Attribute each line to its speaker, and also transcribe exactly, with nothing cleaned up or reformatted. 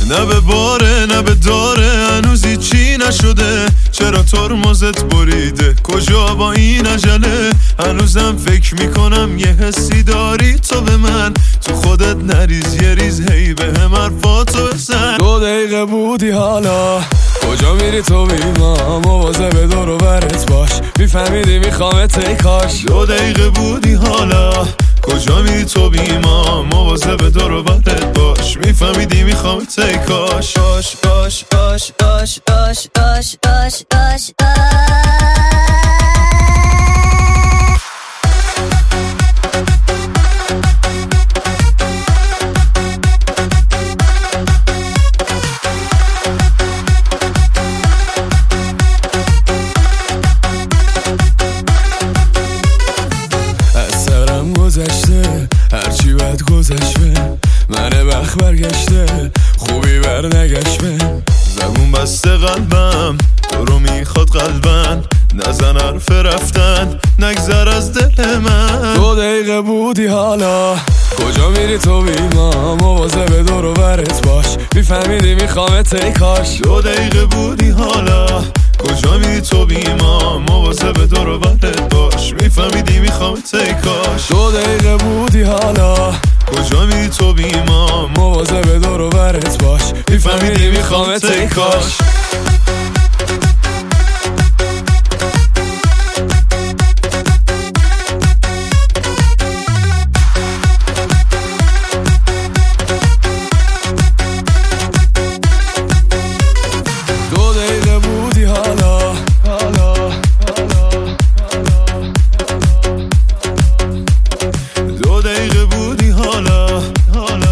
Speaker 1: نه به باره نه به داره هنوزی چی نشده، چرا ترمزت بریده کجا با این عجله؟ هنوزم فکر میکنم یه حسی داری تو به من، تو خودت نریز یه ریز هی به هم حرفاتو بزن. دو دقیقه بودی حالا کجا میری تو بی ما، مواظب دور و برت باش میفهمیدی میخوامت ای کاش. دو دقیقه بودی حالا کجا میری تو بی ما، مواظب دور و برت باش میفهمیدی میخوامت ای کاش.
Speaker 2: باش باش باش باش باش باش باش باش
Speaker 1: گذشته هرچی بد گذشته، منه بخت برگشته خوبی بر نگشته. زبون بسته قلبم تو رو میخواد قلبن، نزن حرف رفتن نگذر از دل من. دو دقیقه بودی حالا کجا میری تو بی ما، مواظب دور و برت باش میفهمیدی میخوامت ای کاش. دو دقیقه بودی حالا کجا میری تو بی ما، مواظب دور و برت باش میفهمیدی میخوامت ای کاش. دو دقیقه بودی حالا کجا میری تو بی ما، مواظب دور و برت باش میفهمیدی میخوامت ای کاش. دو دقیقه بودی حالا